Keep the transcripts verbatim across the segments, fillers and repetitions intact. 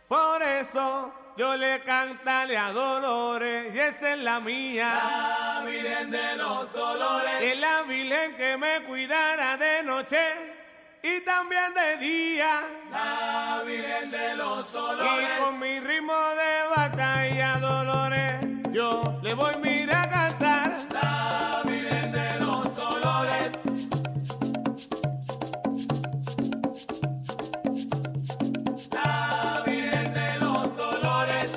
Por eso yo le cantaré a Dolores y esa es la mía. La Virgen de los Dolores. Es la Virgen que me cuidara de noche y también de día. La Virgen de los Dolores. Y con mi ritmo de batalla, Dolores, yo le voy mira a cantar. La Virgen de los Dolores. La Virgen de los Dolores.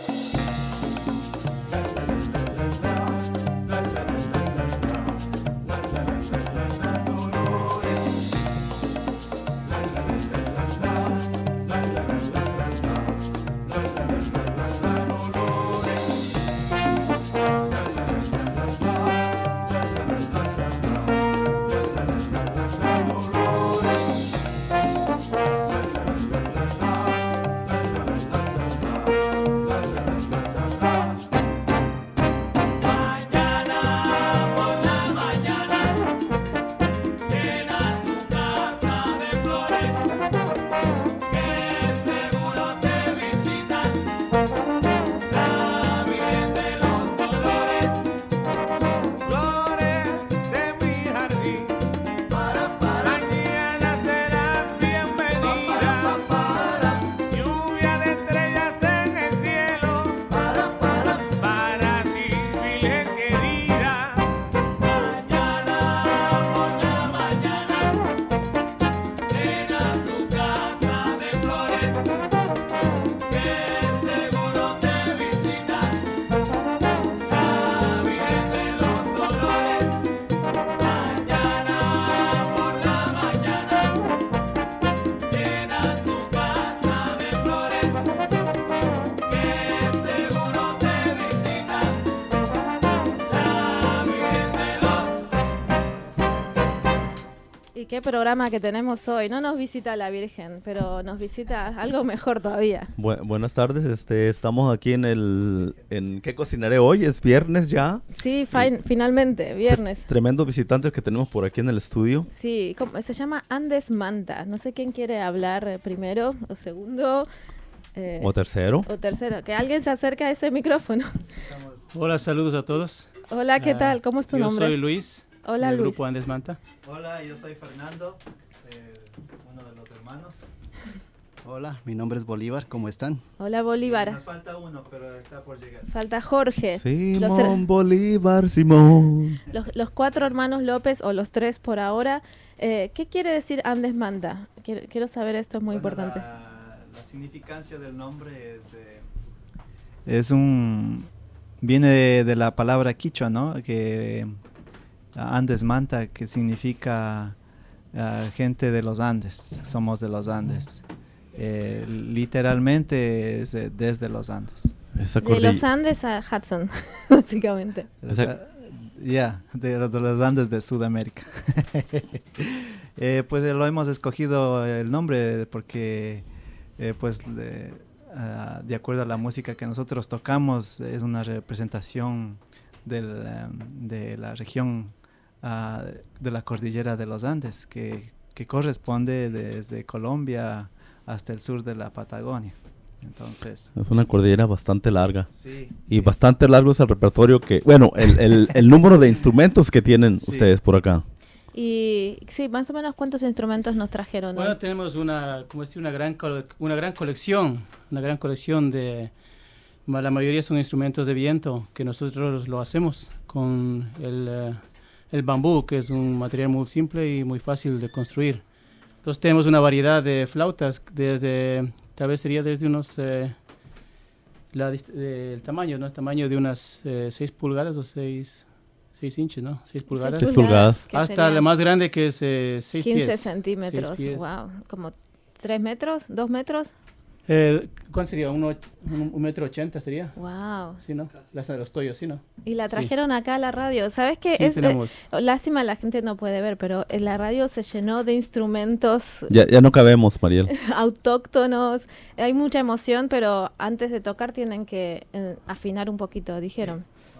Qué programa que tenemos hoy. No nos visita la Virgen, pero nos visita algo mejor todavía. Bu- buenas tardes, este, estamos aquí en el, en ¿qué cocinaré hoy? ¿Es viernes ya? Sí, fin- finalmente, viernes. Tremendos visitantes que tenemos por aquí en el estudio. Sí, ¿cómo? Se llama Andes Manta. No sé quién quiere hablar eh, primero o segundo. eh, ¿O tercero? O tercero. Que alguien se acerque a ese micrófono. Hola, saludos a todos. Hola, ¿qué Ah, tal? ¿Cómo es tu yo nombre? soy Luis. Hola, del Luis. grupo Andes Manta. Hola, yo soy Fernando, eh, uno de los hermanos. Hola, mi nombre es Bolívar, ¿cómo están? Hola, Bolívar. Nos falta uno, pero está por llegar. Falta Jorge. Simón Los, her- Bolívar, Simón. los, los cuatro hermanos López, o los tres por ahora. Eh, ¿Qué quiere decir Andes Manta? Quiero, quiero saber esto, es muy Bueno, importante. La, la significancia del nombre es... Eh, es un... Viene de, de la palabra quichua, ¿no? Que Andes Manta, que significa uh, gente de los Andes, somos de los Andes. Eh, literalmente es eh, desde los Andes. Esa De los Andes a Hudson, básicamente. O sea, ya, de, los- de los Andes de Sudamérica. Eh, pues eh, lo hemos escogido el nombre porque, eh, pues, de, ah, de acuerdo a la música que nosotros tocamos, es una representación del, em, de la región ah, de la cordillera de los Andes, que, que corresponde desde Colombia hasta el sur de la Patagonia. Entonces, Es una cordillera bastante larga. sí, Y sí. bastante largo es el repertorio que... Bueno, el, el, el número de instrumentos que tienen Sí. ustedes por acá. Y sí, más o menos cuántos instrumentos nos trajeron Bueno, hoy. tenemos una, como decir, una gran cole- una gran colección, una gran colección de, ma- la mayoría son instrumentos de viento que nosotros lo hacemos con el, eh, el bambú, que es un material muy simple y muy fácil de construir. Entonces tenemos una variedad de flautas desde, tal vez sería desde unos, eh, la, dist- eh, el tamaño, ¿no? El tamaño de unas eh, seis pulgadas o seis inches, ¿no? seis pulgadas. Seis pulgadas. que Hasta serían la más grande que es seis quince pies. centímetros. Seis pies. Wow, como tres metros, dos metros. Eh, ¿Cuánto sería? ¿Uno, un, un metro ochenta sería? Wow. Sí, ¿no? Las de los toyos, ¿sí, no? Y la Sí. trajeron acá a la radio. ¿Sabes qué? Sí, es eh, tenemos. lástima, la gente no puede ver, pero en la radio se llenó de instrumentos Ya, ya no cabemos, Mariel. autóctonos. Hay mucha emoción, pero antes de tocar tienen que eh, afinar un poquito, dijeron.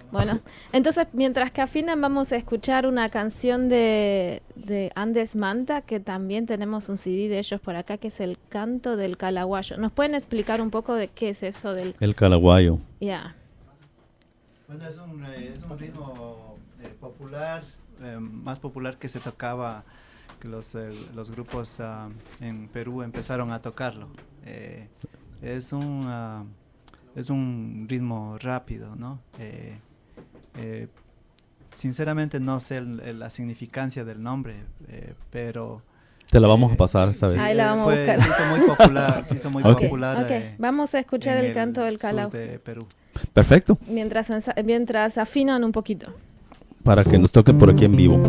Bueno, entonces mientras que afinan vamos a escuchar una canción de, de Andes Manta, que también tenemos un C D de ellos por acá, que es El Canto del Calaguayo. ¿Nos pueden explicar un poco de qué es eso del...? El Calaguayo. Ya. Yeah. Bueno, es un, eh, es un ritmo eh, popular, eh, más popular que se tocaba, que los, eh, los grupos uh, en Perú empezaron a tocarlo. Eh, es un... Uh, es un ritmo rápido, ¿no? Eh, Eh, sinceramente no sé el, el, la significancia del nombre, eh, pero... Te la vamos eh, a pasar esta vez. Sí, ahí la vamos fue, a buscar. Se hizo muy popular, se hizo muy okay. popular. Okay. Eh, vamos a escuchar el, el canto del Calaguayo de Perú. Perfecto. Mientras, mientras afinan un poquito. Para que nos toque por aquí en vivo.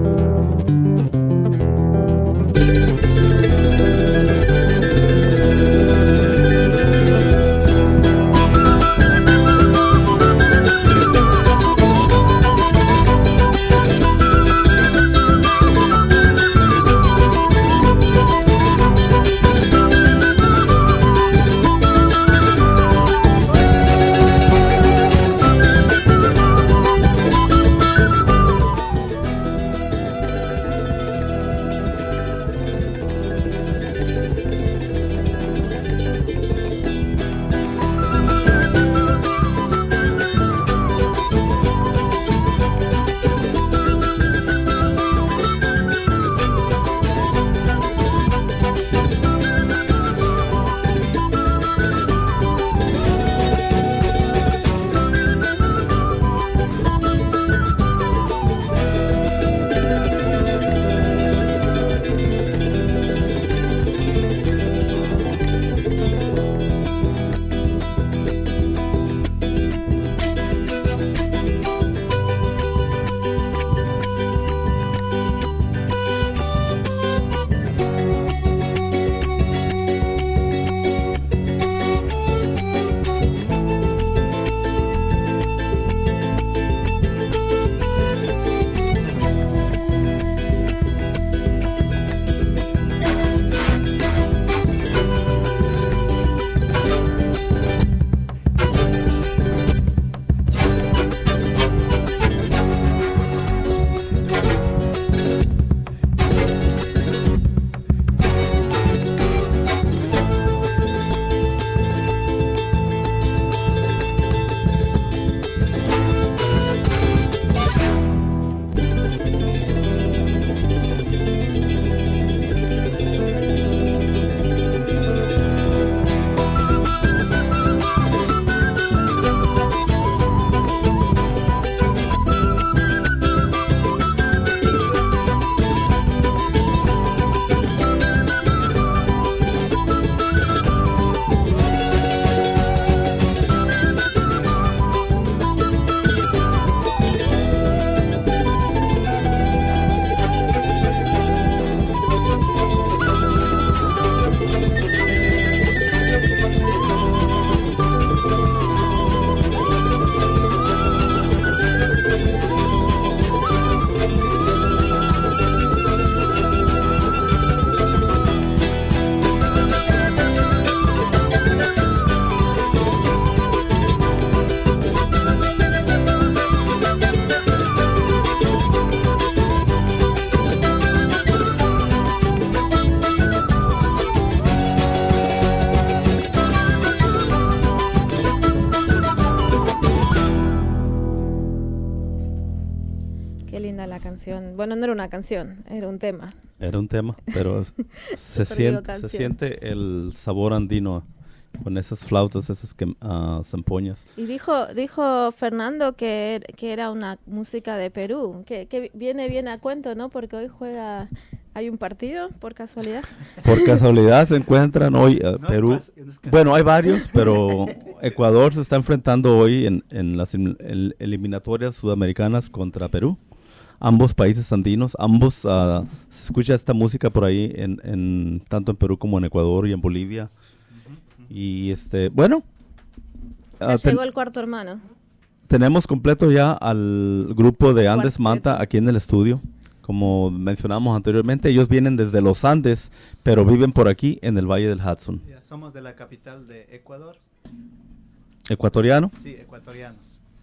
Bueno, no era una canción, era un tema. Era un tema, pero se, siente, se siente el sabor andino con esas flautas, esas que, uh, zampoñas. Y dijo dijo Fernando que, que era una música de Perú, que, que viene bien a cuento, ¿no? Porque hoy juega, ¿hay un partido por casualidad? Por casualidad se encuentran hoy uh, no Perú. Es más, es bueno, hay varios, pero Ecuador se está enfrentando hoy en, en las en, en eliminatorias sudamericanas contra Perú. Ambos países andinos, ambos, uh, se escucha esta música por ahí, en, en tanto en Perú como en Ecuador y en Bolivia. Uh-huh, uh-huh. Y este, bueno. Ya uh, llegó ten- el cuarto hermano. Tenemos completo ya al grupo de Andes Manta aquí en el estudio. Como mencionamos anteriormente, ellos vienen desde los Andes, pero viven por aquí en el Valle del Hudson. Yeah, somos de la capital de Ecuador. ¿Ecuatoriano? Sí, ecuatorianos.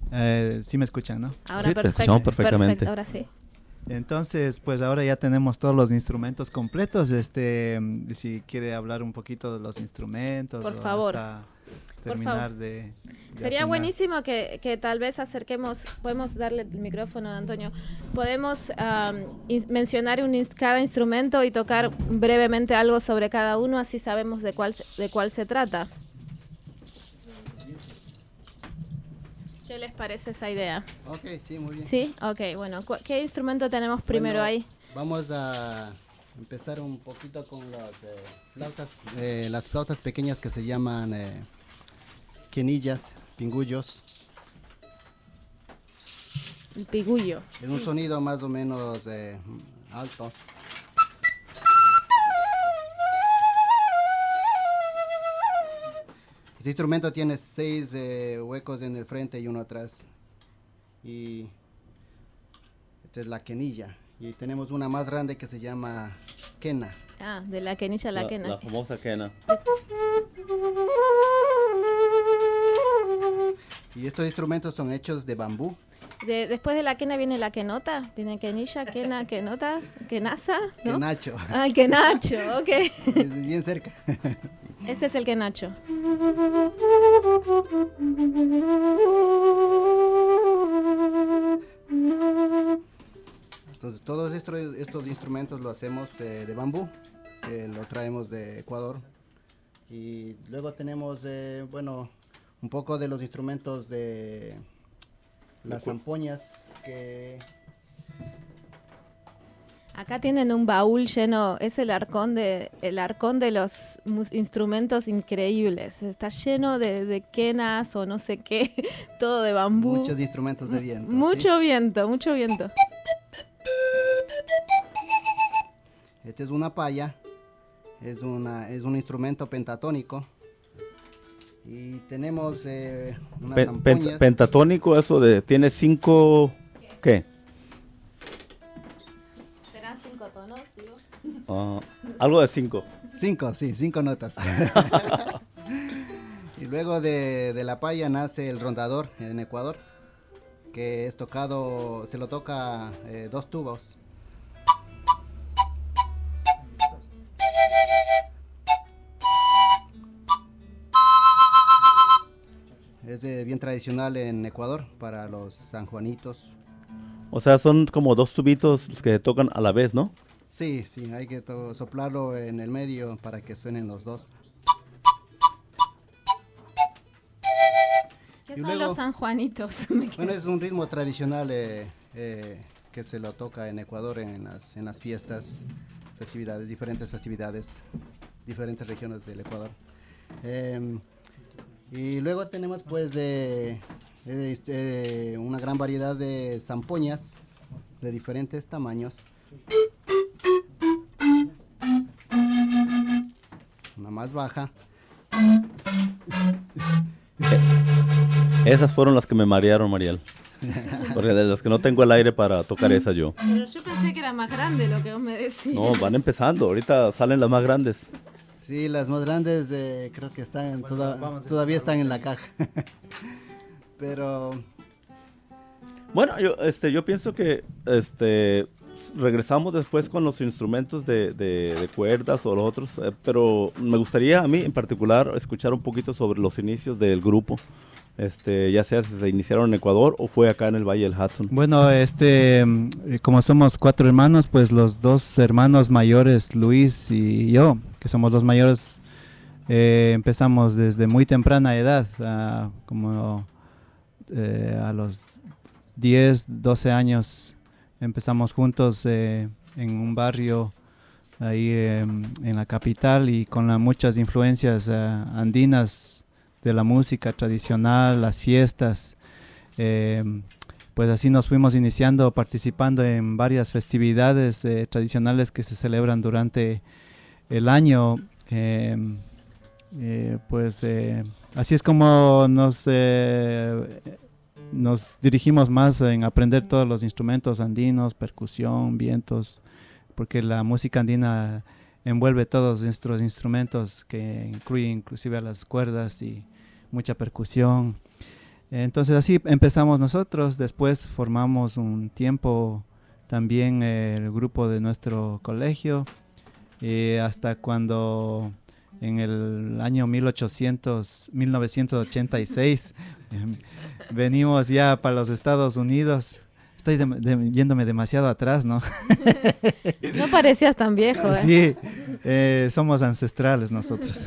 Eh, sí me escuchan, ¿no? Ahora Sí, te perfecto, escuchamos perfectamente. perfecto, ahora sí. Entonces, pues ahora ya tenemos todos los instrumentos completos. Este, si quiere hablar un poquito de los instrumentos. Por o favor. hasta Por terminar favor. de, de Sería afinar. buenísimo que, que tal vez acerquemos, podemos darle el micrófono a Antonio, podemos um, in- mencionar un, ins- cada instrumento y tocar brevemente algo sobre cada uno, así sabemos de cuál se, de cuál se trata. ¿Qué les parece esa idea? Ok, sí, muy bien. ¿Sí? Ok, bueno, cu- ¿qué instrumento tenemos primero Bueno, ahí? Vamos a empezar un poquito con las eh, flautas, eh, las flautas pequeñas que se llaman eh, quenillas, pingullos. El pigullo. Es un sonido más o menos eh, alto. Este instrumento tiene seis eh, huecos en el frente y uno atrás. Y esta es la quenilla. Y tenemos una más grande que se llama quena. Ah, de la quenilla a la, La, quena. la famosa quena. Y estos instrumentos son hechos de bambú. De, después de la quena viene la quenota, viene quenilla, quena, quenota, quenaza, ¿no? Quenacho. Ah, quenacho, ok. Es bien cerca. Este es el quenacho. Entonces todos estos, estos instrumentos lo hacemos eh, de bambú, que lo traemos de Ecuador. Y luego tenemos, eh, bueno, un poco de los instrumentos de las zampoñas, que Acá tienen un baúl lleno, es el arcón de, el arcón de los mus- instrumentos increíbles. Está lleno de, de quenas o no sé qué, todo de bambú. muchos instrumentos de viento. ¿sí? Mucho viento, mucho viento. Este es una paya, es, una, es un instrumento pentatónico. Y tenemos eh, unas Pen- zampoñas. penta- pentatónico, eso de, tiene cinco, ¿qué? ¿Serán cinco tonos, digo? Ah, algo de cinco. Cinco, sí, cinco notas. Y luego de, de la paya nace el rondador en Ecuador, que es tocado, se lo toca eh, dos tubos. Es eh, bien tradicional en Ecuador para los sanjuanitos. O sea, son como dos tubitos los que se tocan a la vez, ¿no? Sí, sí, hay que to- soplarlo en el medio para que suenen los dos. ¿Qué Y son luego- los sanjuanitos? Me quedé- Bueno, es un ritmo tradicional eh, eh, que se lo toca en Ecuador en las, en las fiestas, festividades, diferentes festividades, diferentes regiones del Ecuador. Eh, y luego tenemos pues eh, eh, este, una gran variedad de zampoñas de diferentes tamaños. Una más baja. Esas fueron las que me marearon, Mariel. Porque de las que no tengo el aire para tocar esas yo. Pero yo pensé que era más grande lo que vos me decís. No, van empezando. Ahorita salen las más grandes. Sí, las más grandes eh, creo que están Bueno, toda- vamos a todavía escuchar están en un la caja. Pero Bueno, yo, este, yo pienso que este, regresamos después con los instrumentos de, de- de cuerdas o los otros, eh, pero me gustaría a mí en particular escuchar un poquito sobre los inicios del grupo, este, ya sea si se iniciaron en Ecuador o fue acá en el Valle del Hudson. Bueno, este, mm, eh, como somos cuatro hermanos, pues los dos hermanos mayores, Luis y yo, que somos los mayores, eh, empezamos desde muy temprana edad, ah, como eh, a los diez, doce años, empezamos juntos eh, en un barrio ahí eh, en la capital y con la, muchas influencias ah, andinas de la música tradicional, las fiestas. Eh, pues así nos fuimos iniciando, participando en varias festividades eh, tradicionales que se celebran durante el año. Eh, eh, pues eh, así es como nos, eh, nos dirigimos más en aprender todos los instrumentos andinos, percusión, vientos, porque la música andina envuelve todos nuestros instrumentos, que incluye inclusive a las cuerdas y mucha percusión. Entonces así empezamos nosotros, después formamos un tiempo también eh, el grupo de nuestro colegio, eh, hasta cuando en el año mil ochocientos, mil novecientos ochenta y seis eh, venimos ya para los Estados Unidos. Estoy de, de, yéndome demasiado atrás, ¿no? No parecías tan viejo, ¿eh? Sí, eh, somos ancestrales nosotros.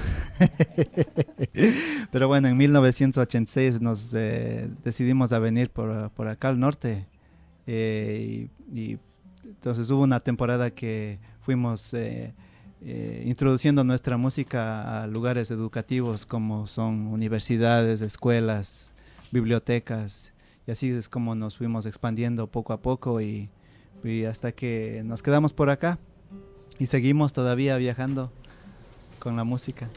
Pero bueno, en mil novecientos ochenta y seis nos eh, decidimos a venir por, por acá al norte. Eh, y, y entonces hubo una temporada que fuimos eh, eh, introduciendo nuestra música a lugares educativos como son universidades, escuelas, bibliotecas. Y así es como nos fuimos expandiendo poco a poco y, y hasta que nos quedamos por acá y seguimos todavía viajando con la música.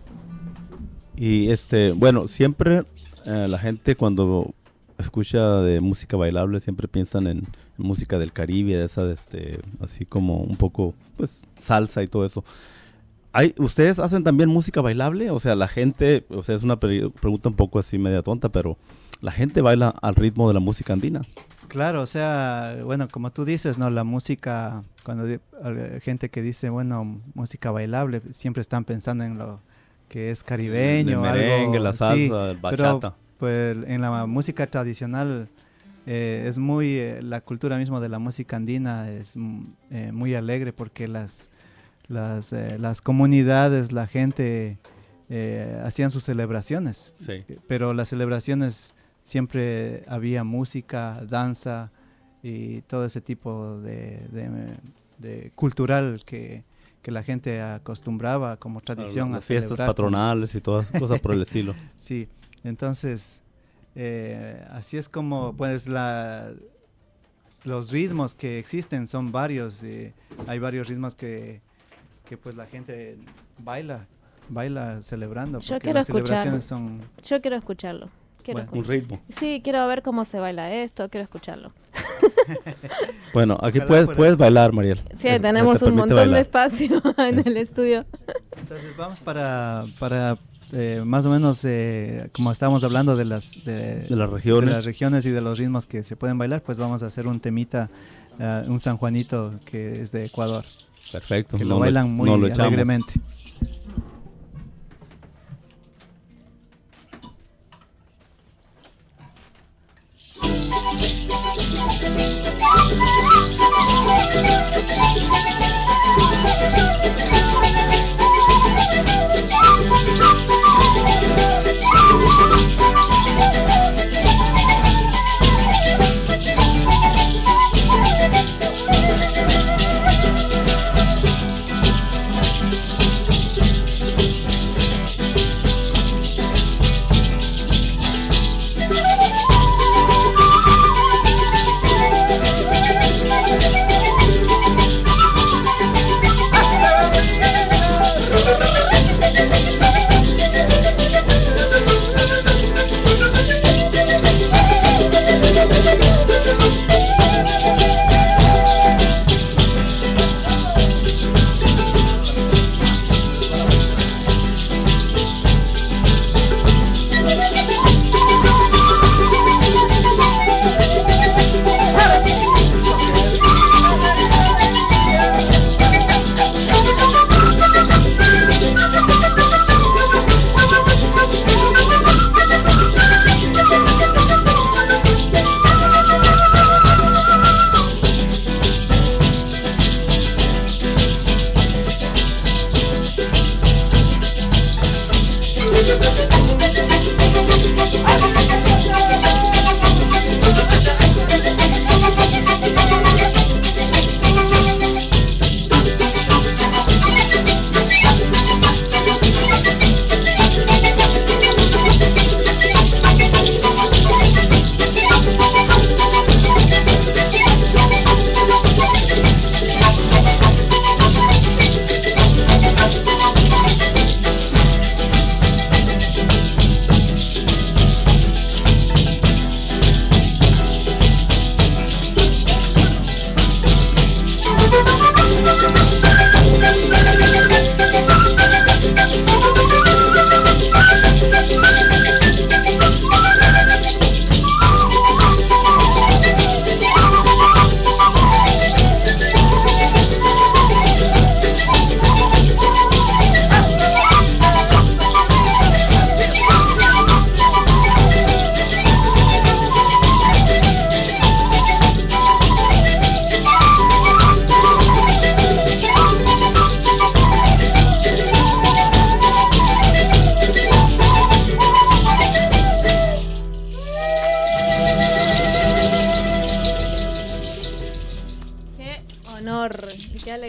Y este, bueno, siempre eh, la gente cuando escucha de música bailable siempre piensan en, en música del Caribe, esa de este, así como un poco, pues, salsa y todo eso. ¿Hay, ¿Ustedes hacen también música bailable? O sea, la gente, o sea, es una pre- pregunta un poco así media tonta, pero la gente baila al ritmo de la música andina. Claro, o sea, bueno, como tú dices, ¿no? La música, cuando hay gente que dice, bueno, música bailable, siempre están pensando en lo que es caribeño. El merengue, algo, la salsa, sí, el bachata. Pero, pues, en la música tradicional eh, es muy, eh, la cultura mismo de la música andina es eh, muy alegre porque las, las, eh, las comunidades, la gente eh, hacían sus celebraciones. Sí. Pero las celebraciones siempre había música, danza y todo ese tipo de, de, de cultural que, que la gente acostumbraba como tradición las a fiestas celebrar. patronales y todas cosas por el estilo. Sí, entonces eh, así es como pues la los ritmos que existen son varios. Eh, hay varios ritmos que, que pues la gente baila, baila celebrando. Yo porque quiero las celebraciones escucharlo. son Yo quiero escucharlo. Quiero Bueno, Un ritmo. Sí, quiero ver cómo se baila esto, quiero escucharlo. Bueno, aquí Ojalá puedes, fuera. puedes bailar, Mariel. Sí, Es- tenemos se te un permite montón de bailar. espacio en el estudio. Entonces vamos para, para eh, más o menos, eh, como estábamos hablando de las, de, De las regiones. de las regiones y de los ritmos que se pueden bailar, pues vamos a hacer un temita, uh, un San Juanito que es de Ecuador, Perfecto. que no lo bailan muy no lo echamos. alegremente.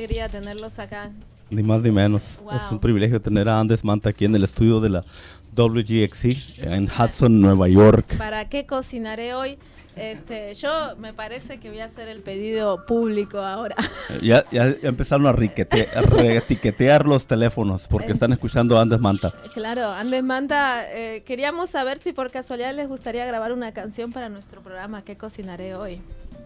alegría tenerlos acá. Ni más ni menos. Wow. Es un privilegio tener a Andes Manta aquí en el estudio de la W G X C en Hudson, Nueva York. ¿Para qué cocinaré hoy? Este, yo me parece que voy a hacer el pedido público ahora. Ya, ya empezaron a, riquete, a reetiquetear los teléfonos porque están escuchando a Andes Manta. Claro, Andes Manta, eh, queríamos saber si por casualidad les gustaría grabar una canción para nuestro programa ¿Qué cocinaré hoy?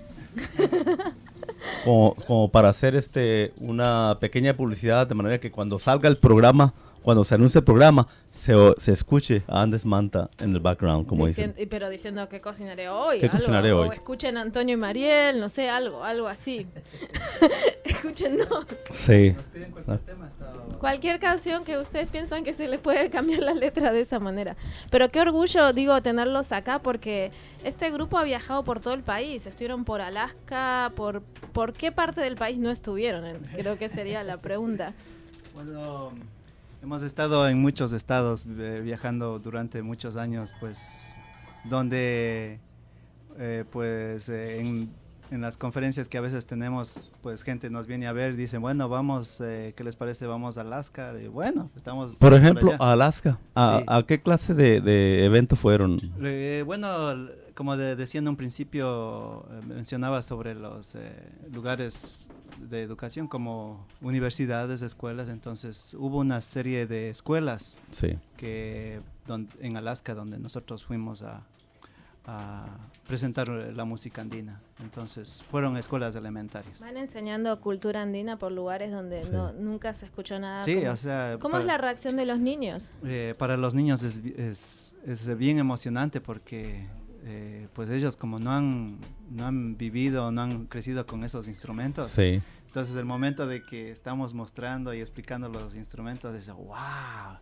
Como, como para hacer este una pequeña publicidad de manera que cuando salga el programa, cuando se anuncie el programa, se, se escuche a Andes Manta en el background, como Dicien, dicen. Pero diciendo ¿qué cocinaré hoy? ¿Qué algo, cocinaré o hoy? escuchen a Antonio y Mariel, no sé, algo, algo así. Escuchen, no. Sí. Nos piden cualquier tema, está... Cualquier canción que ustedes piensan que se le puede cambiar la letra de esa manera. Pero qué orgullo, digo, tenerlos acá porque este grupo ha viajado por todo el país. Estuvieron por Alaska, por ¿por qué parte del país no estuvieron? Creo que sería la pregunta. Bueno, hemos estado en muchos estados eh, viajando durante muchos años, pues, donde, eh, pues, eh, en, en las conferencias que a veces tenemos, pues, gente nos viene a ver, dicen, bueno, vamos, eh, ¿qué les parece? Vamos a Alaska. Y bueno, estamos... Por ejemplo, allá. a Alaska. ¿A, Sí. ¿A qué clase de, de evento fueron? Eh, bueno, l- como de- decía en un principio, eh, mencionaba sobre los eh, lugares de educación como universidades, escuelas, entonces hubo una serie de escuelas Sí. que don- en Alaska donde nosotros fuimos a, a presentar la música andina, entonces fueron escuelas elementarias. Van enseñando cultura andina por lugares donde Sí. no nunca se escuchó nada. Sí, como- o sea, ¿Cómo para, es la reacción de los niños? eh, para los niños es, bi- es, es bien emocionante porque eh, pues ellos como no han, no han vivido, no han crecido con esos instrumentos, Sí. entonces el momento de que estamos mostrando y explicando los instrumentos es wow,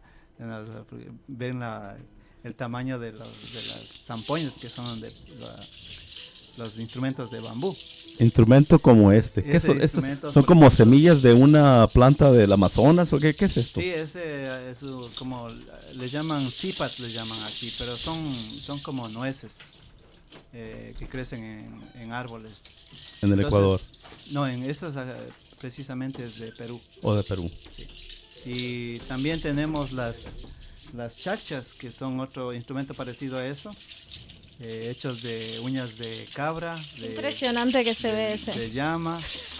ven la, el tamaño de, los, de las zampoñas que son de la, los instrumentos de bambú. Instrumento como este. ¿Qué Ese son? Estos instrumento, ¿Son por como ejemplo- semillas de una planta del Amazonas o qué, qué es esto? Sí, ese es uh, como le llaman cipats, le llaman aquí, pero son, son como nueces eh, que crecen en, en árboles. En el Entonces, Ecuador No, en esos uh, precisamente es de Perú. o de Perú. Sí. Y también tenemos las, las chachas, que son otro instrumento parecido a eso, eh, hechos de uñas de cabra, de, Impresionante que se ve ese. de llama.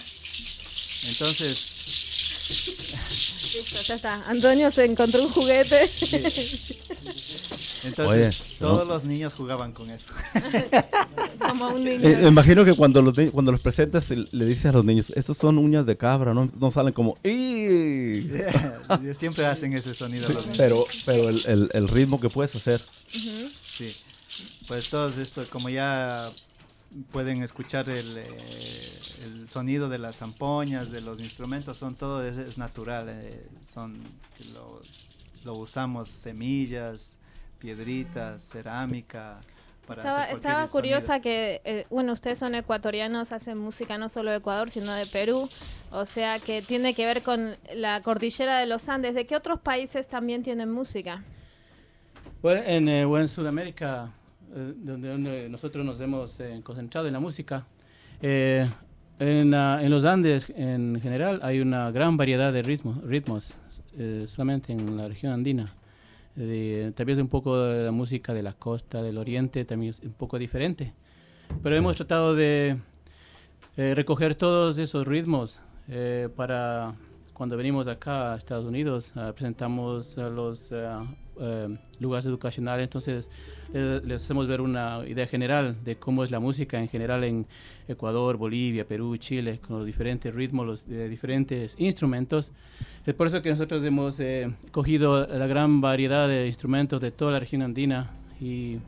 Entonces, Listo, ya está. Antonio se encontró un juguete. entonces Oye, todos ¿no? los niños jugaban con eso. Como un niño. Eh, me imagino que cuando los, ni- cuando los presentas el- le dices a los niños, estos son uñas de cabra, no, no salen como... "Ih". Siempre hacen ese sonido los niños. pero pero el, el- el ritmo que puedes hacer. Ujú. Sí, pues todos estos, como ya pueden escuchar el, eh, el sonido de las zampoñas, de los instrumentos, son todo es, es natural, eh, son los, lo usamos semillas, piedritas, cerámica. Para Estaba, hacer cualquier estaba sonido. curiosa que, eh, bueno, ustedes son ecuatorianos, hacen música no solo de Ecuador, sino de Perú, o sea que tiene que ver con la cordillera de los Andes. ¿De qué otros países también tienen música? Bueno, en, eh, bueno, en Sudamérica, eh, donde, donde nosotros nos hemos eh, concentrado en la música, eh, en, ah, en los Andes en general hay una gran variedad de ritmos, ritmos eh, solamente en la región andina. De, tal vez un poco de la música de la costa, del oriente, también es un poco diferente. Pero Sí. hemos tratado de eh, recoger todos esos ritmos eh, para cuando venimos acá a Estados Unidos, uh, presentamos a los uh, uh, lugares educacionales, entonces eh, les hacemos ver una idea general de cómo es la música en general en Ecuador, Bolivia, Perú, Chile, con los diferentes ritmos, los eh, diferentes instrumentos. Es por eso que nosotros hemos eh, cogido la gran variedad de instrumentos de toda la región andina y,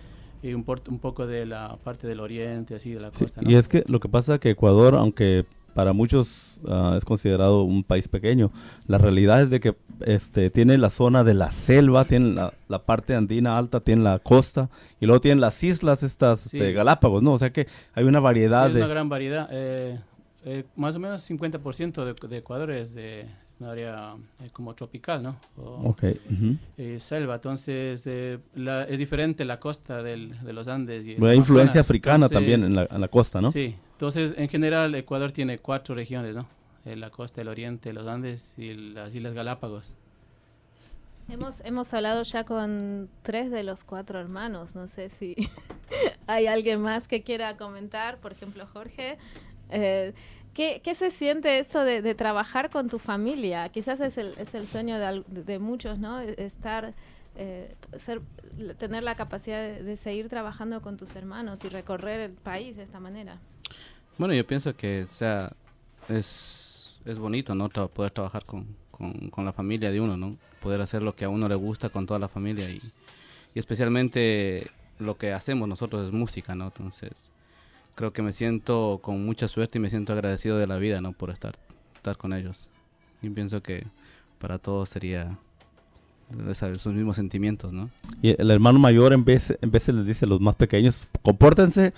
y un, por, un poco de la parte del oriente, así de la Sí, costa, ¿no? y es que lo que pasa es que Ecuador, aunque para muchos uh, es considerado un país pequeño, la realidad es de que este tiene la zona de la selva, tiene la, la parte andina alta, tiene la costa y luego tiene las islas estas Sí. de Galápagos, ¿no? O sea que hay una variedad Sí, es de... una gran variedad. Eh, eh, más o menos cincuenta por ciento de, de Ecuador es de un área eh, como tropical, ¿no? O, Ok, ujú. eh, selva. Entonces, eh, la, es diferente la costa del, de los Andes. Y el Hay influencia Amazonas. africana Entonces, también en la, en la costa, ¿no? Sí. Entonces, en general, Ecuador tiene cuatro regiones, ¿no? en la costa del oriente, los Andes y las Islas Galápagos. Hemos, hemos hablado ya con tres de los cuatro hermanos. No sé si hay alguien más que quiera comentar. Por ejemplo, Jorge. Eh, ¿qué, ¿Qué se siente esto de, de trabajar con tu familia? Quizás es el, es el sueño de, de muchos, ¿no? Estar, eh, ser, tener la capacidad de, de seguir trabajando con tus hermanos y recorrer el país de esta manera. Bueno, yo pienso que, o sea, es, es bonito, ¿no? Tra- poder trabajar con, con, con la familia de uno, ¿no? Poder hacer lo que a uno le gusta con toda la familia y, y especialmente lo que hacemos nosotros es música, ¿no? Entonces, creo que me siento con mucha suerte y me siento agradecido de la vida, ¿no? Por estar, estar con ellos. Y pienso que para todos sería esa- esos mismos sentimientos, ¿no? Y el hermano mayor en vez, en vez les dice a los más pequeños, compórtense.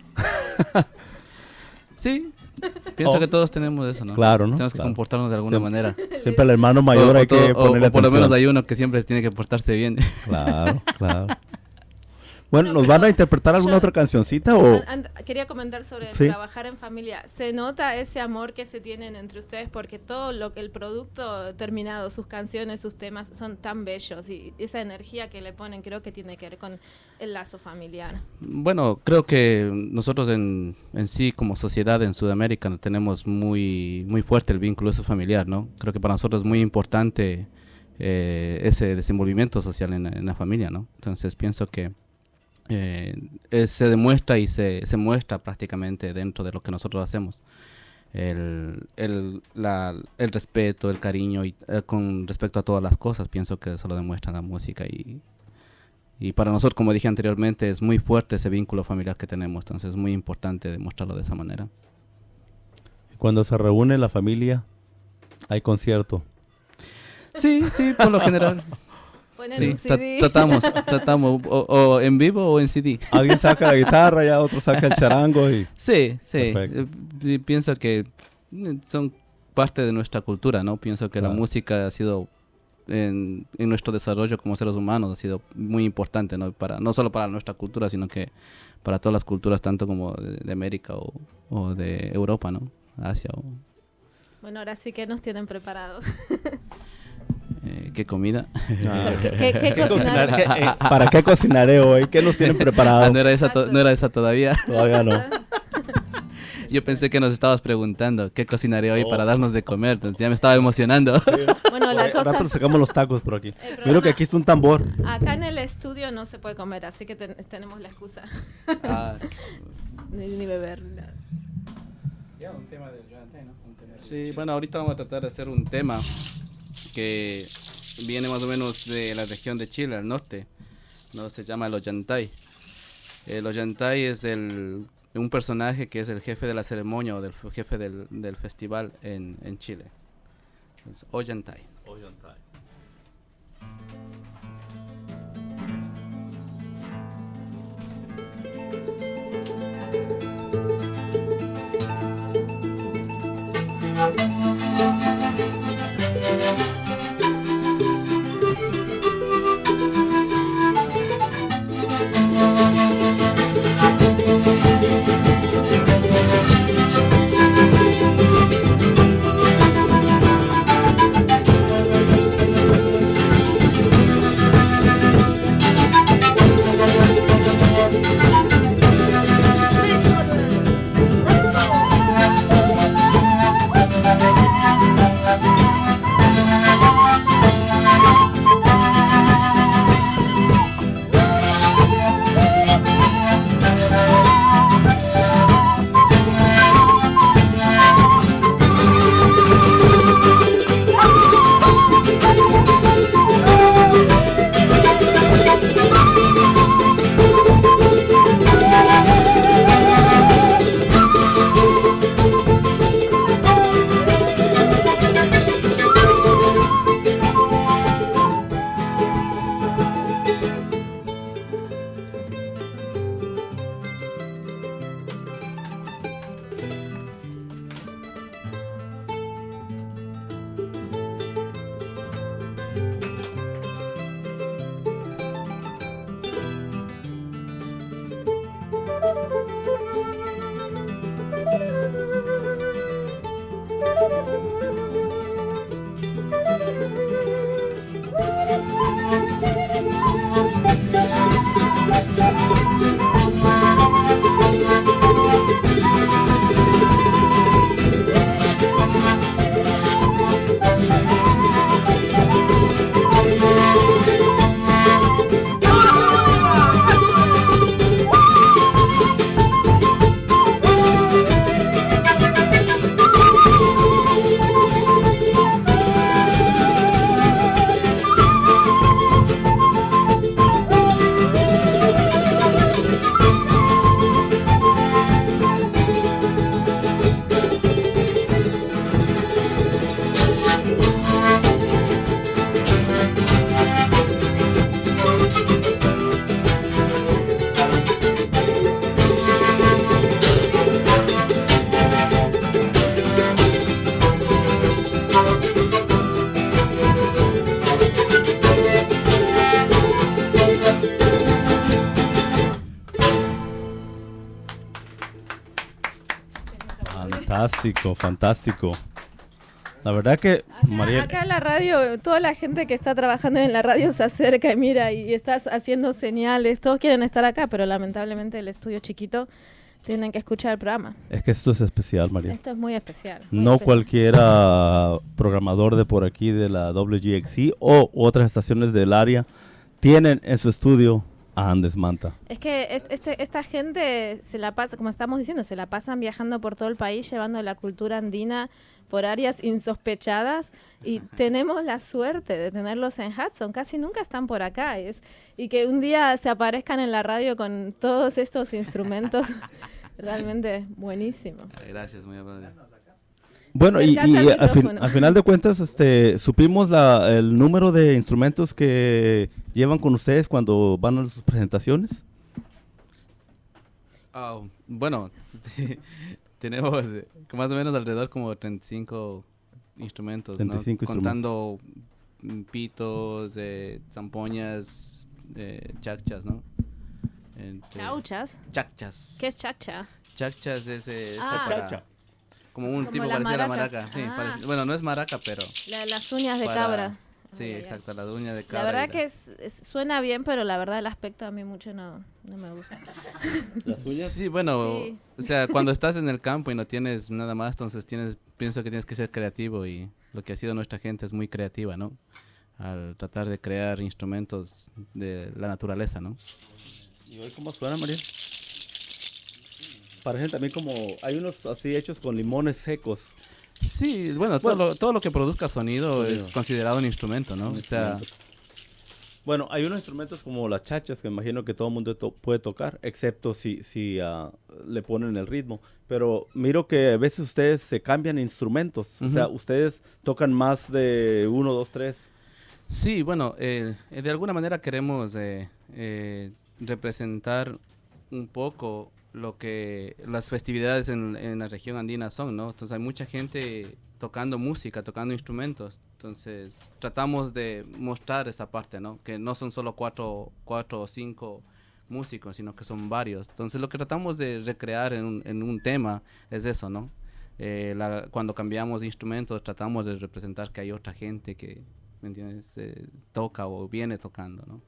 Sí, pienso Oh. que todos tenemos eso, ¿no? Claro, ¿no? Tenemos que Claro. comportarnos de alguna Sí. manera. Siempre el hermano mayor O- o hay todo- que o- ponerle o por lo atención. menos hay uno que siempre tiene que portarse bien. Claro, claro. Bueno, ¿nos van a interpretar alguna Yo- otra cancioncita o...? An- an- quería comentar sobre Sí. trabajar en familia. Se nota ese amor que se tienen entre ustedes porque todo lo que el producto terminado, sus canciones, sus temas son tan bellos y esa energía que le ponen creo que tiene que ver con el lazo familiar. Bueno, creo que nosotros en, en sí como sociedad en Sudamérica tenemos muy muy fuerte el vínculo ese familiar, ¿no? Creo que para nosotros es muy importante eh, ese desenvolvimiento social en, en la familia, ¿no? Entonces pienso que eh, eh, se demuestra y se, se muestra prácticamente dentro de lo que nosotros hacemos. El, el, la, el respeto, el cariño y eh, con respecto a todas las cosas, pienso que eso lo demuestra la música y Y para nosotros, como dije anteriormente, es muy fuerte ese vínculo familiar que tenemos, entonces es muy importante demostrarlo de esa manera. Cuando se reúne la familia, hay concierto. Sí, sí, por lo general. Ponen Sí, un tra- C D. tratamos, tratamos, o, o en vivo o en C D. Alguien saca la guitarra, ya otro saca el charango y... Sí, sí, Perfecto. eh, y pienso que eh, son parte de nuestra cultura, ¿no? Pienso que Claro. la música ha sido, en, en nuestro desarrollo como seres humanos, ha sido muy importante, ¿no? Para, no solo para nuestra cultura, sino que para todas las culturas, tanto como de, de América o, o de Europa, ¿no? Asia o... Bueno, ahora sí que nos tienen preparados. Eh, ¿Qué comida? Ah. ¿Qué, qué- qué ¿Qué cocinar? cocinar? ¿Qué- eh, ¿Para qué cocinaré hoy? ¿Qué nos tienen preparado? Ah, no era esa, to- Exacto. no era esa todavía. Todavía no. Yo pensé que nos estabas preguntando qué cocinaré hoy Oh. para darnos de comer, entonces ya me estaba emocionando. Bueno, la Al cosa... rato le sacamos los tacos por aquí. el Miro programa- que aquí está un tambor. Acá en el estudio no se puede comer, así que ten- tenemos la excusa. Ah, ni, ni beber. ni nada. Ya, un tema del Yantay, ¿no? Un tema del sí, Chile. bueno, ahorita vamos a tratar de hacer un tema que viene más o menos de la región de Chile, al norte, no se llama el Ollantay. El Ollantay es el, un personaje que es el jefe de la ceremonia o del f- jefe del, del festival en, en Chile. Es Ollantay. Thank Fantástico, fantástico. La verdad que, acá, Mariel, acá en la radio, toda la gente que está trabajando en la radio se acerca y mira y estás haciendo señales. Todos quieren estar acá, pero lamentablemente el estudio chiquito tienen que escuchar el programa. es que esto es especial, Mariel. Esto es muy especial. muy No especial. cualquiera programador de por aquí de la W G X C o otras estaciones del área tienen en su estudio a Andes Manta. Es que es- este, esta gente se la pasa, como estamos diciendo, se la pasan viajando por todo el país llevando la cultura andina por áreas insospechadas y tenemos la suerte de tenerlos en Hudson. Casi nunca están por acá. Es, y que un día se aparezcan en la radio con todos estos instrumentos, realmente buenísimo. Gracias, muy amable. Bueno, y, Acércate y al al, fin- micrófono. al final de cuentas, este, supimos la, el número de instrumentos que llevan con ustedes cuando van a sus presentaciones. Ah, bueno, tenemos eh, más o menos alrededor como treinta y cinco instrumentos, treinta y cinco ¿no? Contando mm, pitos, eh, zampoñas, eh, chachas, ¿no? Entre- Chauchas. Chachas. ¿Qué es chacha? Chachas es eh, esa Ah. para- Chacha. como un Como tipo las parecido a la maracas. maraca. Sí, Ah. parecido- bueno, no es maraca, pero La- las uñas de para- cabra. sí, Ay, ay, ay. exacto, la uña de cabra. La y verdad que es- es- suena bien, pero la verdad el aspecto a mí mucho no, no me gusta. Las uñas. Sí, bueno, Sí. o sea, cuando estás en el campo y no tienes nada más, entonces tienes, pienso que tienes que ser creativo y lo que ha sido nuestra gente es muy creativa, ¿no? Al tratar de crear instrumentos de la naturaleza, ¿no? ¿Y hoy cómo suena, María? Parecen también como, hay unos así hechos con limones secos. Sí, bueno, todo, Bueno. lo, todo lo que produzca sonido, Sonido. es considerado un instrumento, ¿no? Un O sea, instrumento. Bueno, hay unos instrumentos como las chachas que imagino que todo el mundo to- puede tocar, excepto si, si ah, le ponen el ritmo. Pero miro que a veces ustedes se cambian instrumentos. O sea, Ujú. ustedes tocan más de uno, dos, tres. sí, bueno, eh, eh, de alguna manera queremos eh, eh, representar un poco lo que las festividades en, en la región andina son, ¿no? Entonces hay mucha gente tocando música, tocando instrumentos. Entonces tratamos de mostrar esa parte, ¿no? Que no son solo cuatro, cuatro o cinco músicos, sino que son varios. Entonces lo que tratamos de recrear en un, en un tema es eso, ¿no? Eh, la- cuando cambiamos de instrumentos tratamos de representar que hay otra gente que, ¿me entiendes? Eh, toca o viene tocando, ¿no?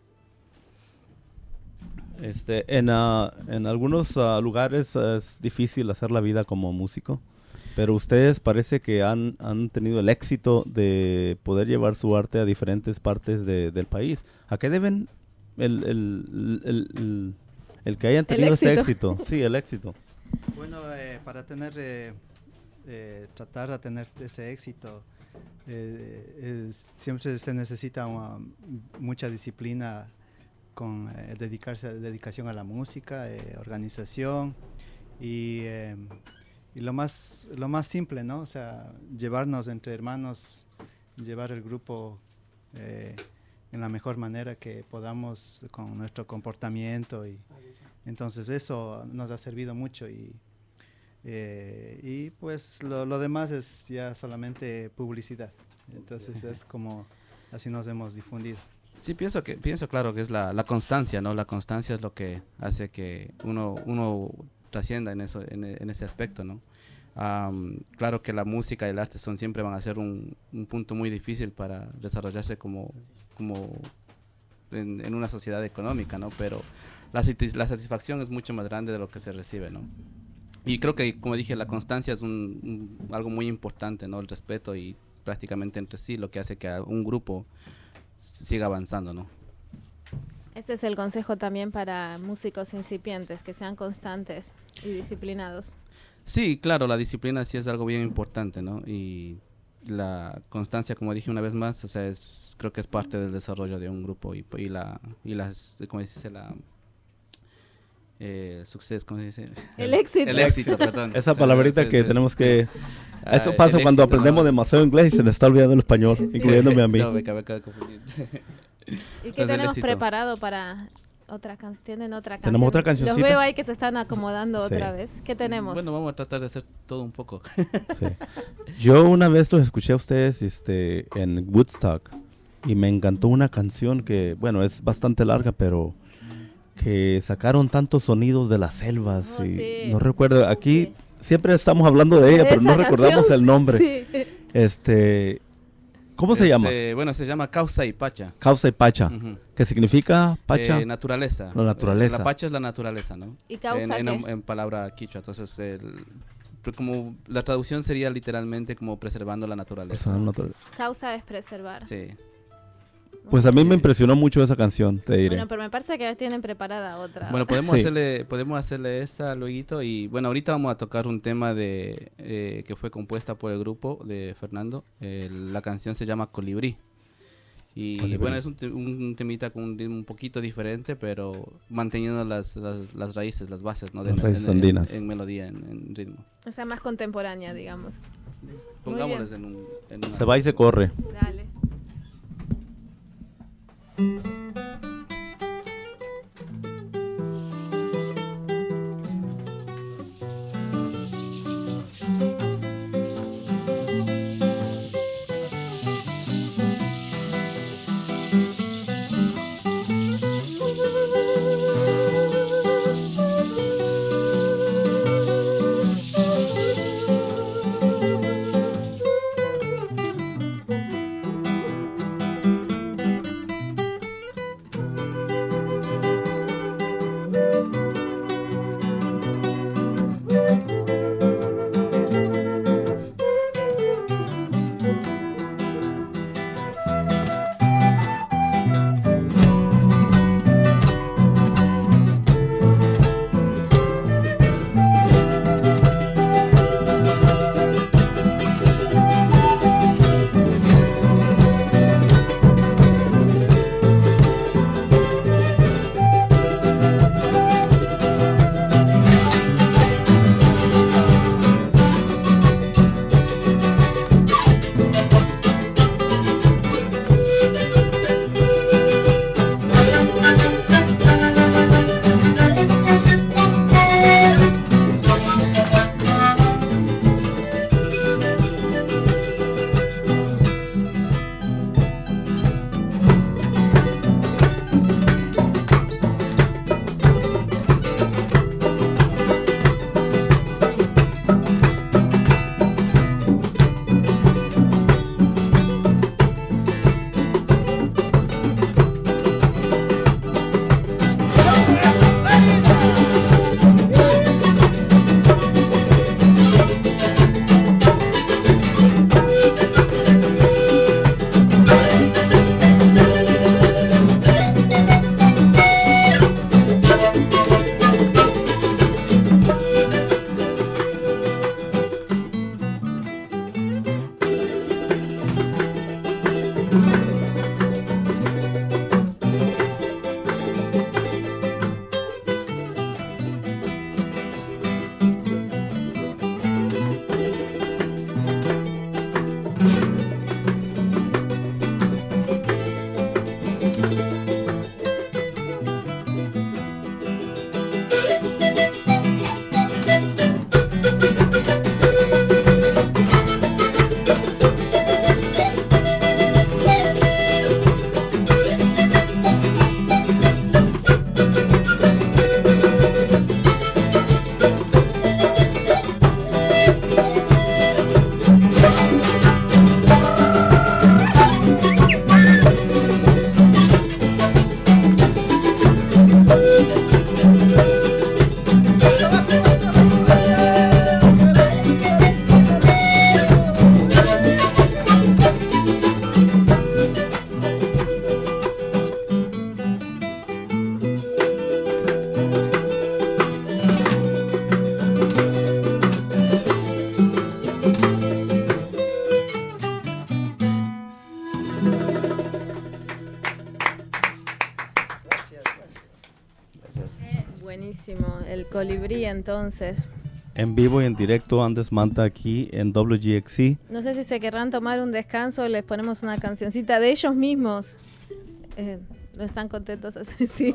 Este, en, ah, en algunos ah, lugares ah, es difícil hacer la vida como músico, pero ustedes parece que han, han tenido el éxito de poder llevar su arte a diferentes partes de- del país. ¿A qué deben el, el, el, el- el que hayan tenido ese éxito. éxito? Sí, el éxito. Bueno, eh, para tener, eh, eh, tratar de tener ese éxito, eh, es- siempre se necesita una- mucha disciplina con eh, dedicarse, dedicación a la música, eh, organización y, eh, y lo más, lo más simple, ¿no? O sea, llevarnos entre hermanos, llevar el grupo eh, en la mejor manera que podamos con nuestro comportamiento y entonces eso nos ha servido mucho y, eh, y pues lo, lo demás es ya solamente publicidad. Entonces es como así nos hemos difundido. Sí, pienso que pienso claro que es la, la constancia, ¿no? La constancia es lo que hace que uno uno trascienda en eso en, en ese aspecto, ¿no? Am, claro que la música y el arte son siempre van a ser un, un punto muy difícil para desarrollarse como como en, en una sociedad económica, ¿no? Pero la, satis- la satisfacción es mucho más grande de lo que se recibe, ¿no? Y creo que, como dije, la constancia es un, un- algo muy importante, ¿no? El respeto y prácticamente entre sí lo que hace que a un grupo siga avanzando, ¿no? Este es el consejo también para músicos incipientes, que sean constantes y disciplinados. Sí, claro, la disciplina sí es algo bien importante, ¿no? Y la constancia, como dije una vez más, o sea, es, creo que es parte del desarrollo de un grupo y, y la, y las, ¿cómo se dice? La, eh, suceso, ¿cómo se dice? El éxito. El éxito, perdón. Esa palabrita Sí, que sí, tenemos sí. que... Ah, Eso pasa el cuando éxito, aprendemos ¿no? demasiado inglés y se nos está olvidando el español, Sí. incluyéndome a mí. No, me acabé de confundir. ¿Y qué Entonces, el tenemos éxito. preparado para otra canción? ¿Tienen otra canción? Tenemos otra Los cancioncita. veo ahí que se están acomodando Sí. otra vez. ¿Qué tenemos? Bueno, vamos a tratar de hacer todo un poco. Sí. Yo una vez los escuché a ustedes este, en Woodstock y me encantó una canción que, bueno, es bastante larga, pero que sacaron tantos sonidos de las selvas. Oh, y sí. no recuerdo, aquí Sí. siempre estamos hablando de ella, De pero no esa recordamos canción. el nombre. Sí. Este, ¿cómo se Es, llama? eh, bueno, se llama Causa y Pacha. Causa y Pacha. Ujú. ¿Qué significa Pacha? Eh, naturaleza. La naturaleza. Eh, la Pacha es la naturaleza, ¿no? ¿Y causa en, en, qué? en palabra quichua. Entonces, el, pero como la traducción sería literalmente como preservando la naturaleza. Esa naturaleza. Causa es preservar. Sí. Pues a mí me impresionó mucho esa canción, te diré. Bueno, pero me parece que tienen preparada otra. Bueno, podemos Sí. hacerle podemos hacerle esa luego y bueno, ahorita vamos a tocar un tema de eh, que fue compuesta por el grupo de Fernando. Eh, la canción se llama Colibrí. Y Colibrí. bueno, es un, te- un temita con un ritmo un poquito diferente, pero manteniendo las, las, las raíces, las bases, ¿no? De- Las en- raíces en, andinas. En, en melodía, en, en ritmo. O sea, más contemporánea, digamos. Pongámosles en un... En una- Se va y se corre. Dale. Buenísimo, el colibrí entonces. En vivo y en directo, Andes Manta aquí en W G X C. No sé si se querrán tomar un descanso, les ponemos una cancioncita de ellos mismos. Eh, ¿No están contentos así? Sí.